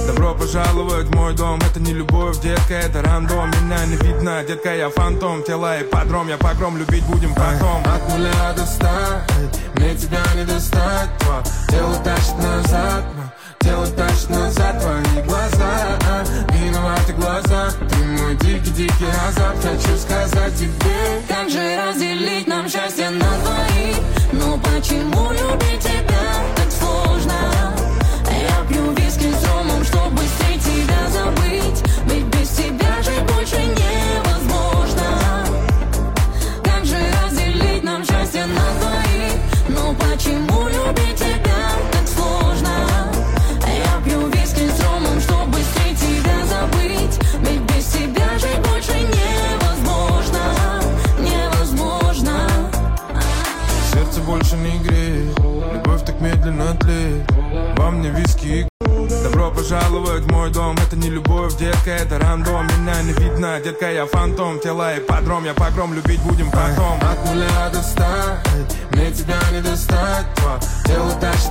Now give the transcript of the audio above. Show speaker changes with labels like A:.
A: Добро пожаловать в мой дом. Это не любовь, детка, это рандом. Меня не видно, детка, я фантом. Тело и подром, я погром, любить будем потом.
B: От 0 до 100, мне тебя не достать. Тело тащит назад, тело тащит назад. Твои глаза, виноваты глаза. Ты мой дикий-дикий азарт. Хочу сказать тебе,
C: как же разделить нам счастье на двоих? Но почему любить тебя так сложно? Я пью виски с ромом, чтобы быстрее тебя забыть. Ведь без тебя жить больше невозможно. Как же разделить нам счастье на двоих? Но почему любить тебя так сложно? Я пью виски с ромом, чтобы быстрее тебя забыть. Ведь без тебя жить больше невозможно. Невозможно.
A: Сердце больше не греет, любовь так медленно тлеет. Во мне виски и добро пожаловать в мой дом. Это не любовь, детка, это рандом. Меня не видно, детка, я фантом. Тело и подром, я погром, любить будем потом.
B: От 0 до 100,